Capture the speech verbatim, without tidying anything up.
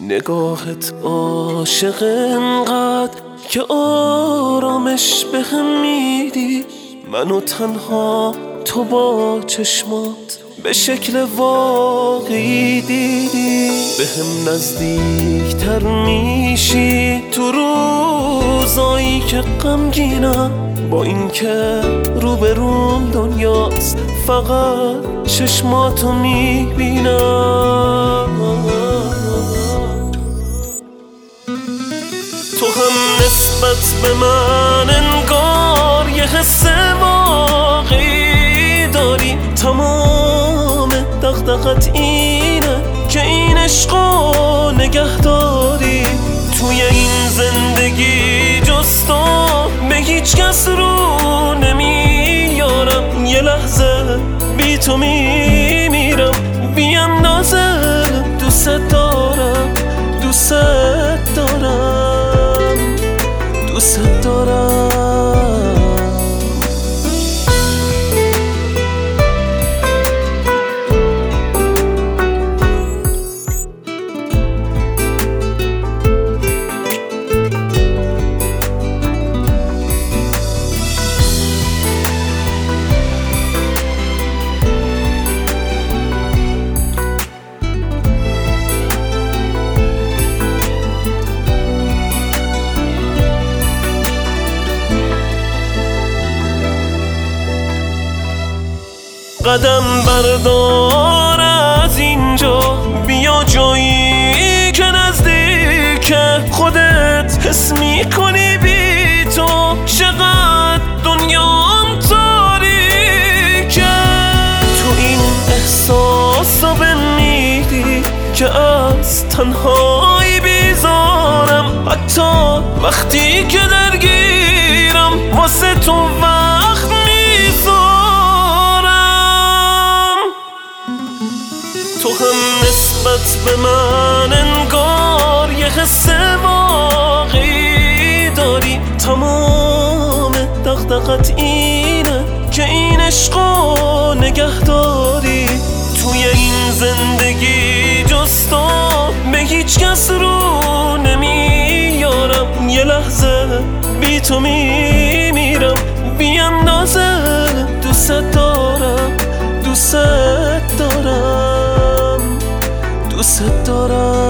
نگاهت عاشق انقدر که آرامش به هم میدی، منو تنها تو با چشمات به شکل واقعی دیدی. به هم نزدیک تر میشی تو روزایی که غمگینم، با اینکه روبروم دنیاست فقط چشماتو میبینم. تو هم نسبت به من انگار یه حس واقعی داری، تمام دغدغت اینه که این عشقو نگه داری. توی این زندگی جز تو به هیچ کس رو نمیارم، یه لحظه بی تو میمیرم، بی اندازه دوست دارم، دوست دارم، دوست دارم. قدم بردار از اینجا، بیا جایی که نزدیک خودت حس میکنی بی تو چقدر دنیام تاریکه. تو این احساس رو بمیدی که از تنهایی بیزارم، حتی وقتی که درگیرم واسه تو وقت تو هم نسبت به من انگار یه حس واقعی داری، تمام دغدغت اینه که این عشقو نگه داری. توی این زندگی جز تو به هیچ کس رو نمیارم، یه لحظه بی تو میمیرم، بی اندازه دوست دارم، دوست دارم، دوست دارم.